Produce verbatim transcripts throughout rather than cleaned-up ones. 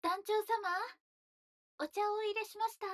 団長様、お茶をお入れしました。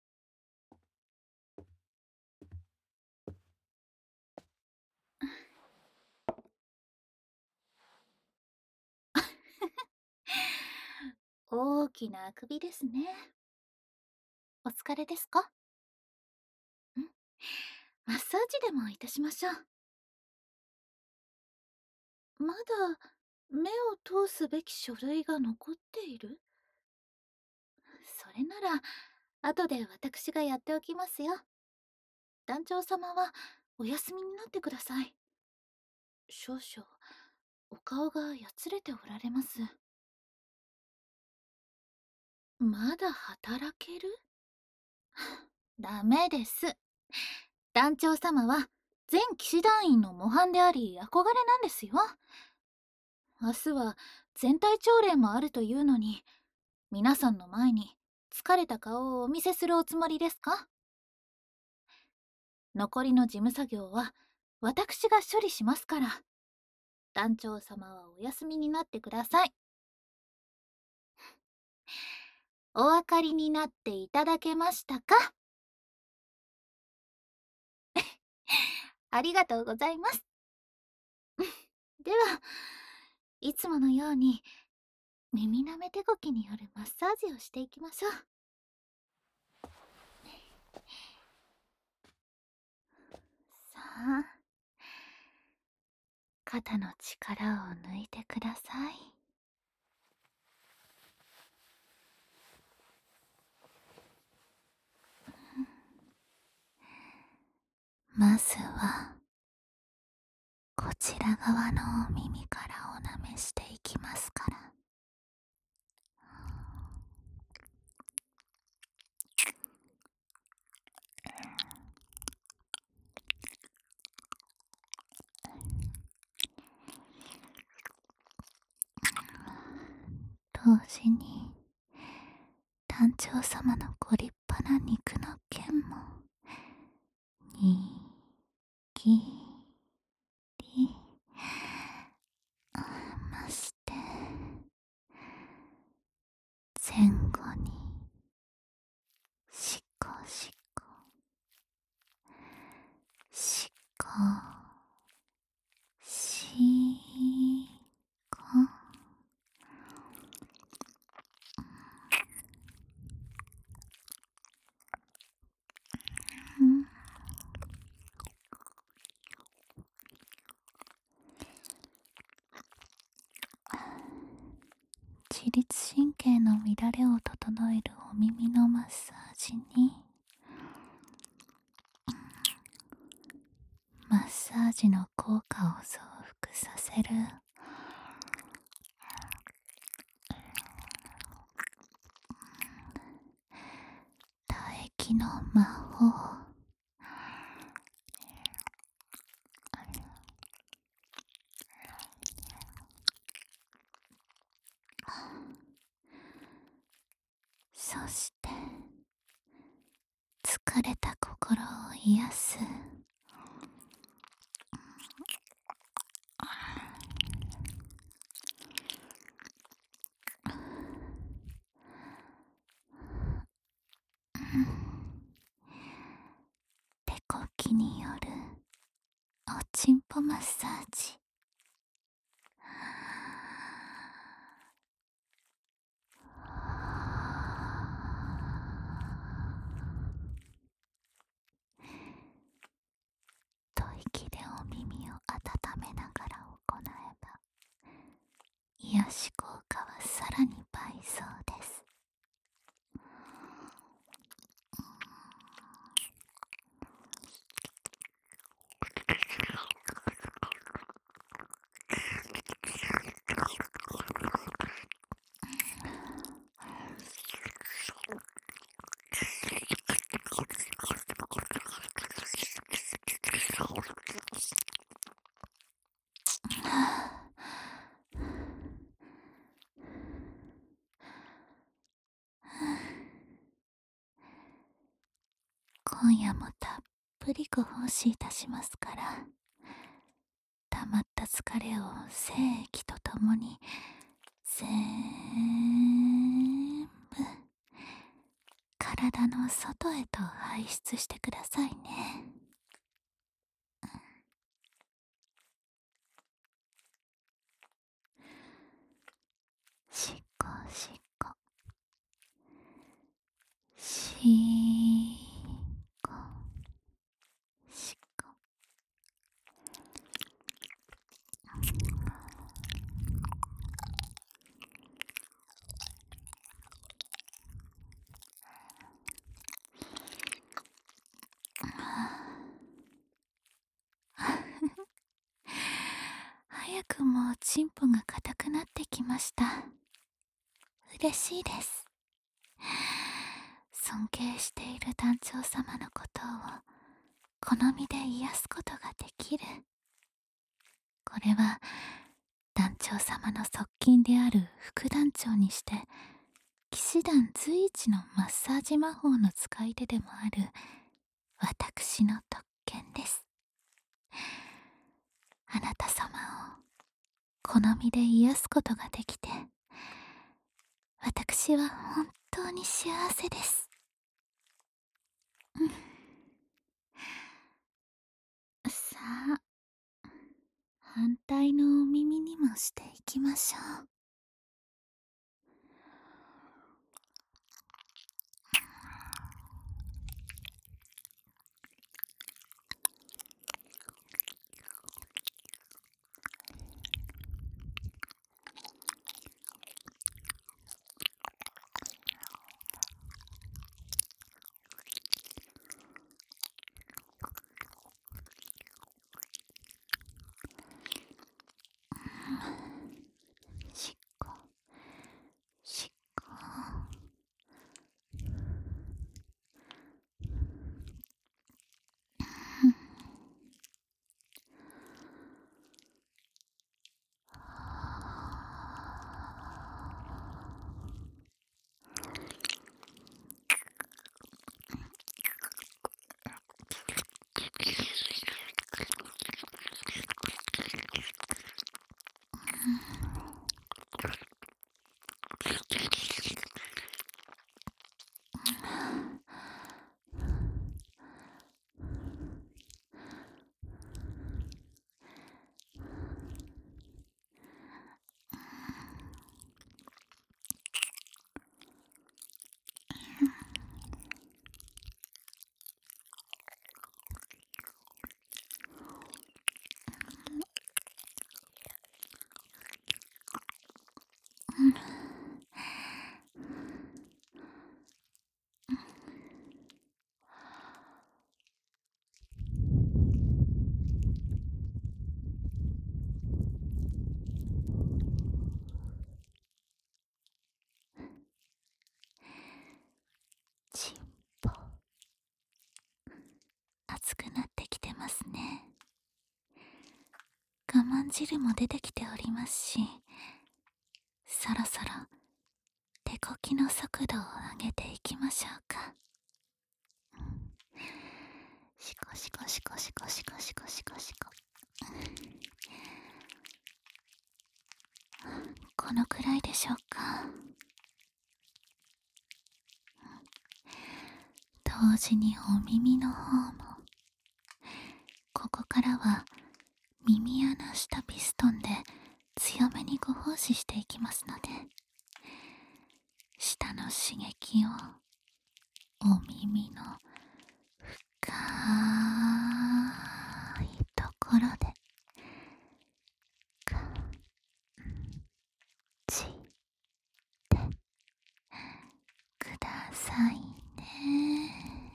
大きなあくびですね。お疲れですか？んマッサージでもいたしましょう。まだ目を通すべき書類が残っている？それなら後で私がやっておきますよ。団長様はお休みになってください。少々お顔がやつれておられます。まだ働ける？ダメです。団長様は前騎士団員の模範であり憧れなんですよ。明日は全体朝礼もあるというのに、皆さんの前に疲れた顔をお見せするおつもりですか？残りの事務作業は私が処理しますから、団長様はお休みになってください。お分かりになっていただけましたか？ありがとうございます。では、いつものように耳なめ手ごきによるマッサージをしていきましょう。さあ、肩の力を抜いてください。まずはこちら側のお耳からおなめしていきますから。同時に団長様のご立派な肉の剣もにぎりまして、前後にしこしこしこしこ、うん、自律神経の乱れを整えるお耳のマッサージに、マッサージの効果を増幅させる唾液の魔法、そして疲れた心を癒す手こきによるおちんぽマッサージ。吐息でお耳を温めながら行えば、癒し効果はさらに倍増です。今夜もたっぷりご奉仕いたしますから、たまった疲れを精液とともにぜーを外へと排出してくださいね。しっこしっこしっこしっこ。早くもチンポが硬くなってきました。嬉しいです。尊敬している団長様のことを好みで癒すことができる。これは団長様の側近である副団長にして騎士団随一のマッサージ魔法の使い手でもある私の特権です。あなた様を好みで癒すことができて、私は本当に幸せです。うん、さあ、反対のお耳にもしていきましょう。しっこしっこ。ちんぽ、熱くなってきてますね。我慢汁も出てきておりますし、そろそろ手こきの速度を上げていきましょうか。シコシコシコシコシコシコシコシコ。このくらいでしょうか。同時にお耳の方も、ここからは耳穴下ピストンで強めにご奉仕していきますので、舌の刺激をお耳の深いところで感じてくださいね。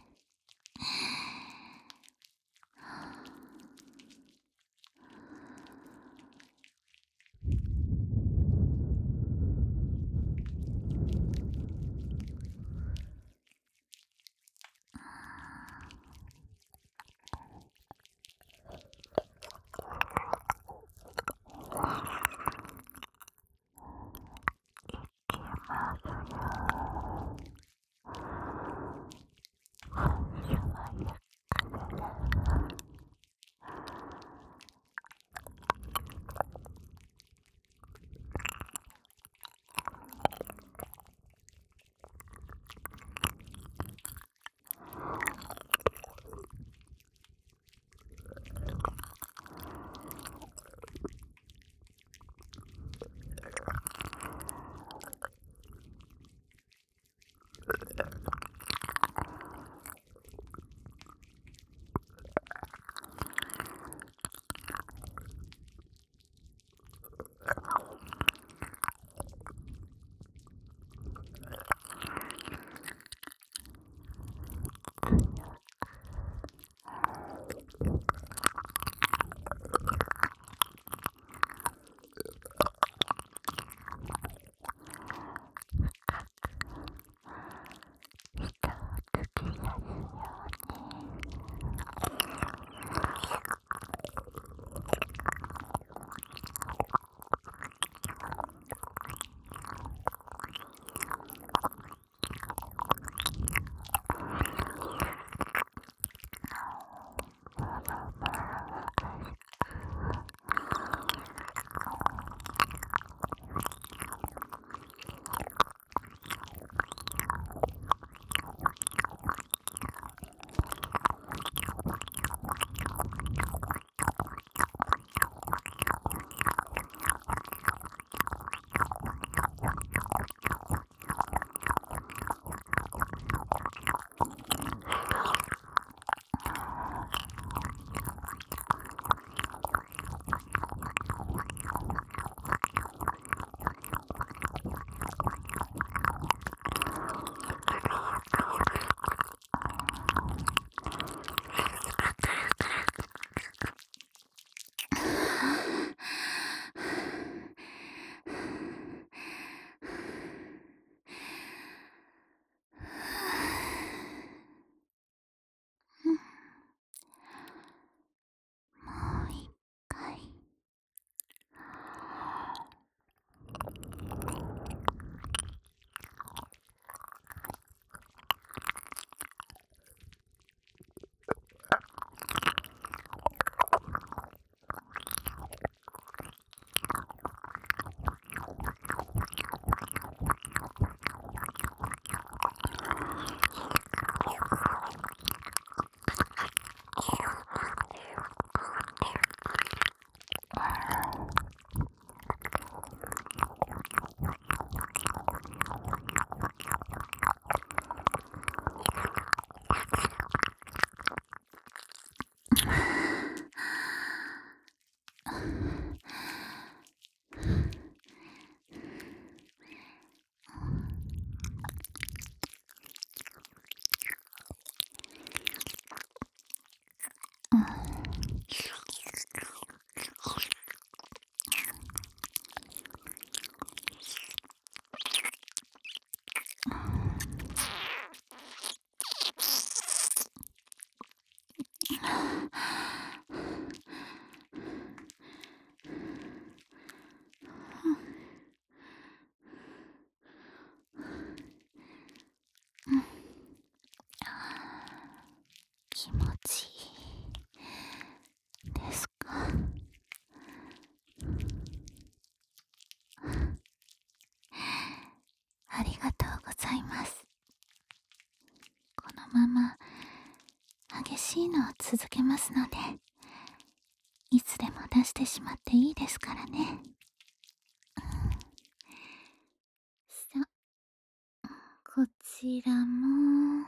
しいのを続けますので、いつでも出してしまっていいですからね。さ、こちらも。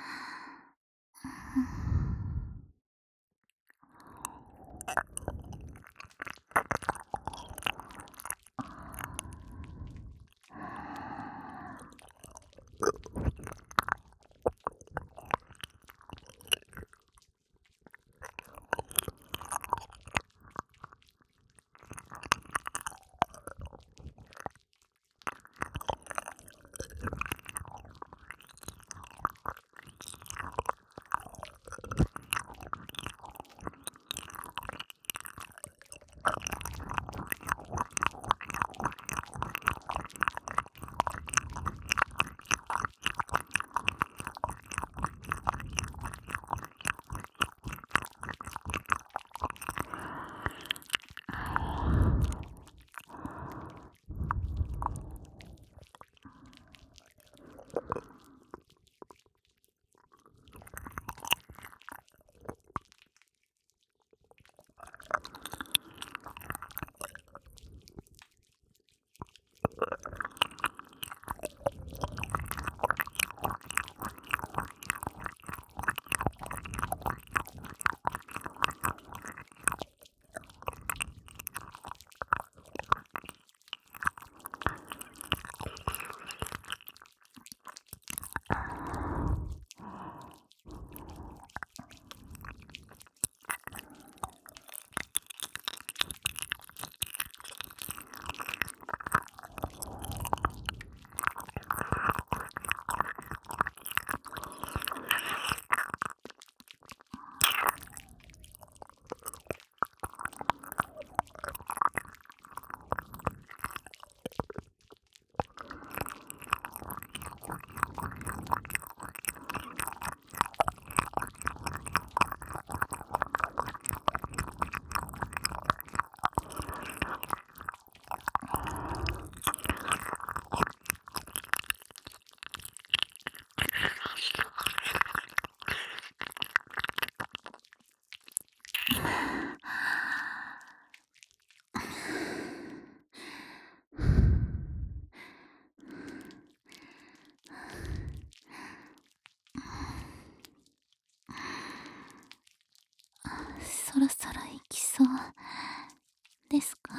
そろそろ行きそうですか？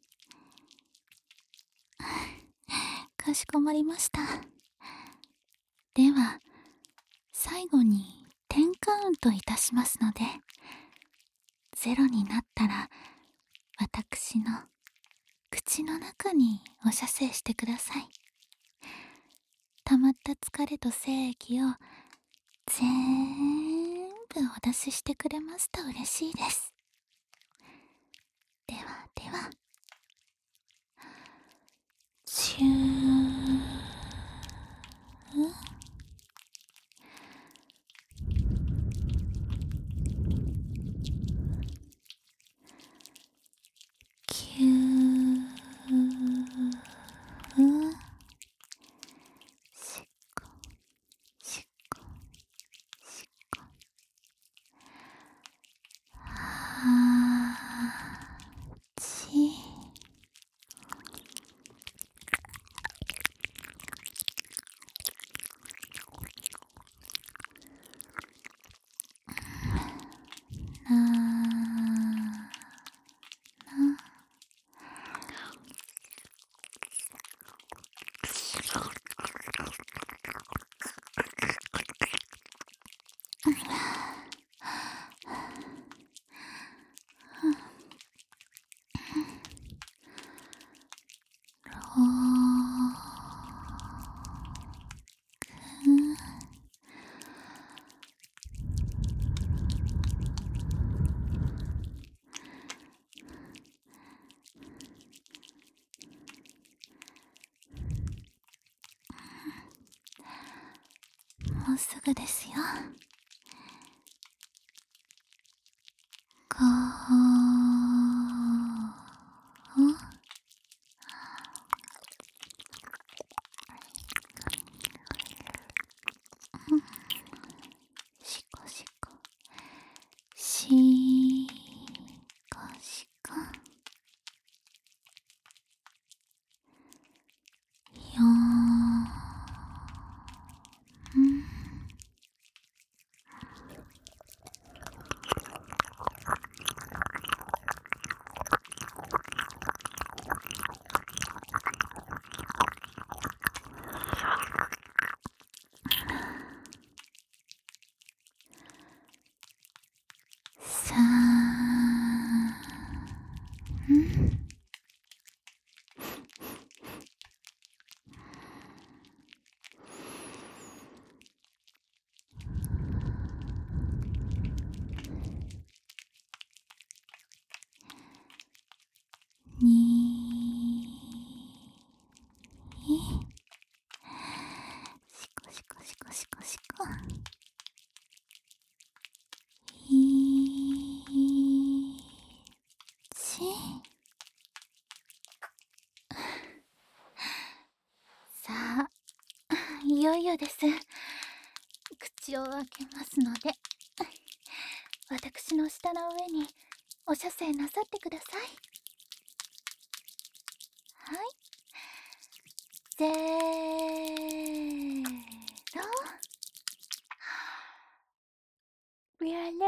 かしこまりました。では、最後にテンカウントいたしますので、ゼロになったら、私の口の中にお射精してください。溜まった疲れと精液を全部お出ししてくれますと嬉しいです。ではでは、チュー。キュー。しっこしっこしっこ。はち。なもうすぐですよ。ごしこしこさあ、いよいよです。口を開けますので、私の舌の上にお射精なさってください。はい。せーの。りゃりゃりゃ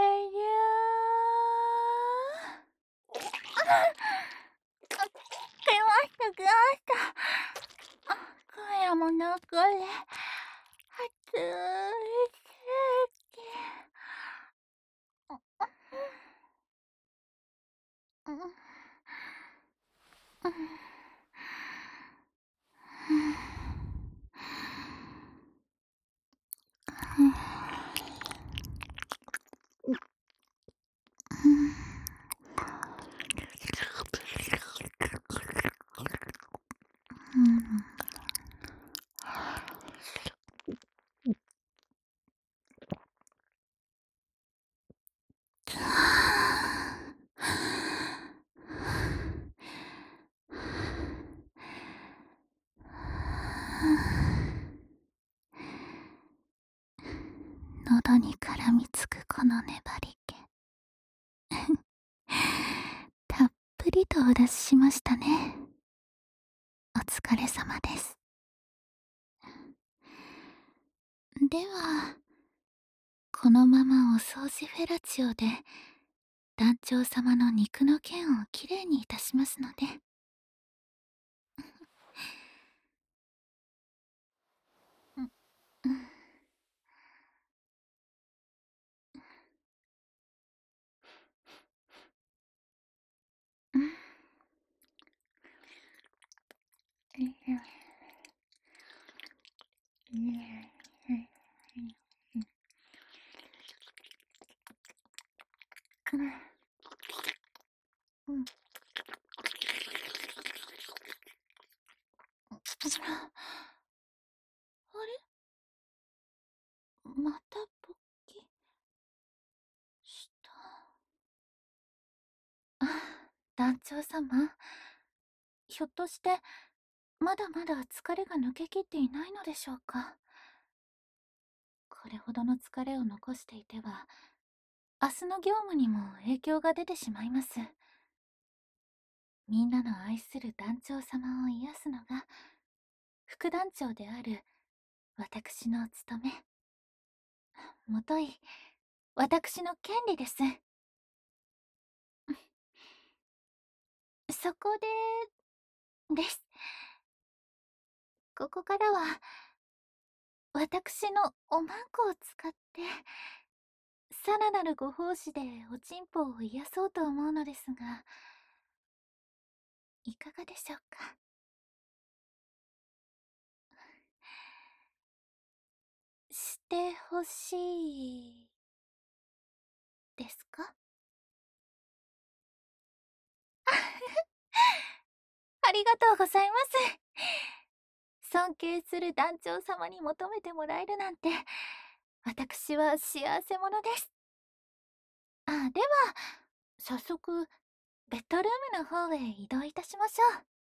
ー。あ、出ました、出ました。あ、声もなくれ。初い刺激。うん、うん、うん、うん。喉に絡みつくこの粘り気。たっぷりとお出ししましたね。お疲れ様です。では、このままお掃除フェラチオで団長様の肉の剣をきれいにいたしますので。うん、うん、うん、うん。あれ、また勃起した。あ、団長様、ひょっとしてまだまだ疲れが抜けきっていないのでしょうか。これほどの疲れを残していては明日の業務にも影響が出てしまいます。みんなの愛する団長様を癒すのが副団長である私の務め、もとい私の権利です。そこでですここからは私のおまんこを使ってさらなるご奉仕でおちんぽを癒そうと思うのですが、いかがでしょうか。してほしいですか？ありがとうございます。尊敬する団長様に求めてもらえるなんて、私は幸せ者です。あ、では早速ベッドルームの方へ移動いたしましょう。